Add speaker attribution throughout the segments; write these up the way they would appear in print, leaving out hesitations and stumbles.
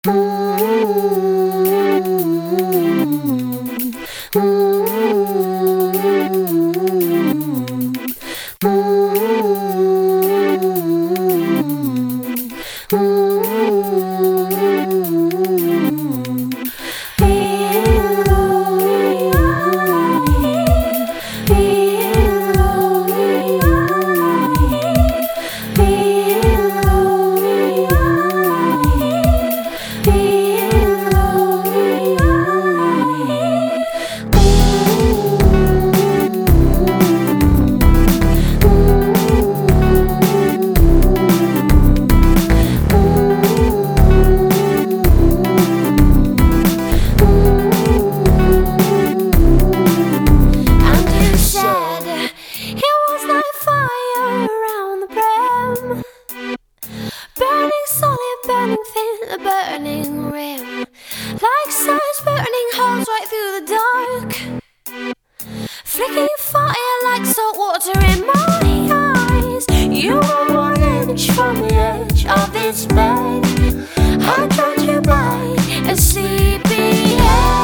Speaker 1: The burning rim, like stars burning holes right through the dark, flicking fire like salt water in my eyes. You are 1 inch from the edge of this bed. I drowned you by a sleepy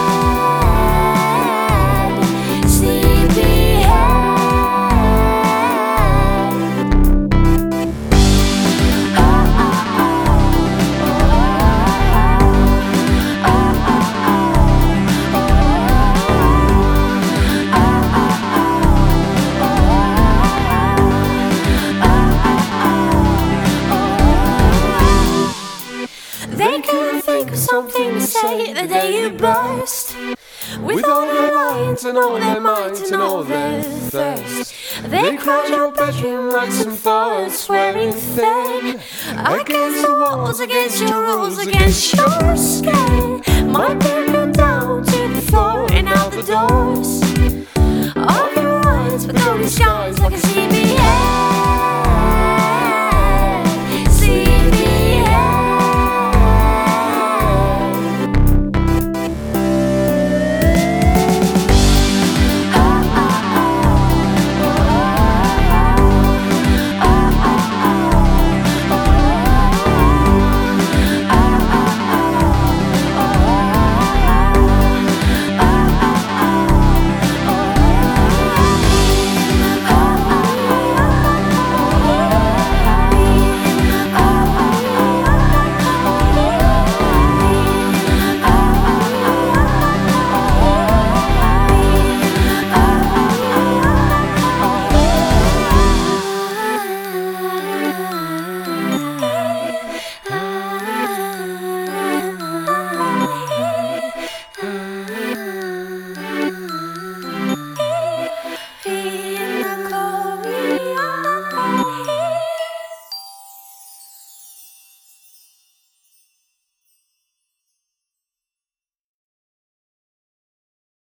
Speaker 1: head, sleepy head. They couldn't think of something to say the day you burst, with all their lines and all their minds and all their thirst. They crowd your bedroom like some thoughts swearing thin against the walls, against your rules, against your skin. My beer come down to the floor and out the doors.